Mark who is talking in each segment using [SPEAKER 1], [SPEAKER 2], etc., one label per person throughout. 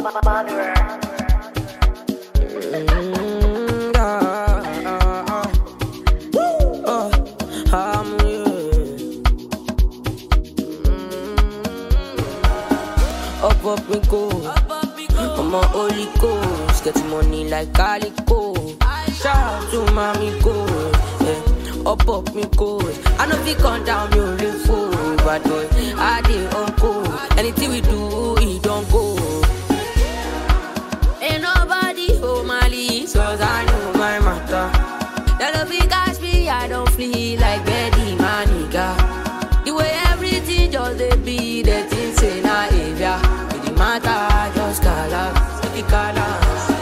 [SPEAKER 1] Up me go. I'm a holy ghost. Get money like Calico. Shout out to mommy go. Yeah. Up me go. I know we come down, you only fool. But boy, I did uncle. Anything we do, it don't go. Ain't nobody home my leaves, cause I know my matter. That love you catch me, I don't flee like Betty, my nigga. The way everything just they be, the things say na avia. It don't matter, just color, the color.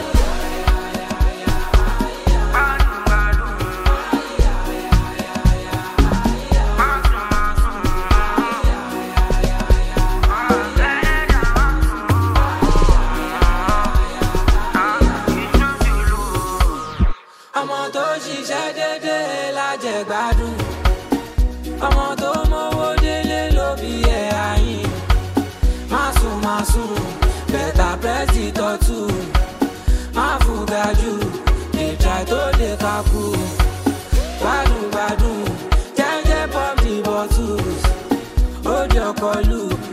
[SPEAKER 2] Ọmọ tó ṣiṣẹ́ dédé lájẹ gbádùn. Ọmọ tó mówó délé ló bí ẹ̀ ayín. Má sùn, bẹ́tà pẹ́sì tọ́tù. Má fùgà jù, lè try tó lè kakú. Gbádùn, jẹ́jẹ́ pop the bottles. Ó di ọkọ̀ lù.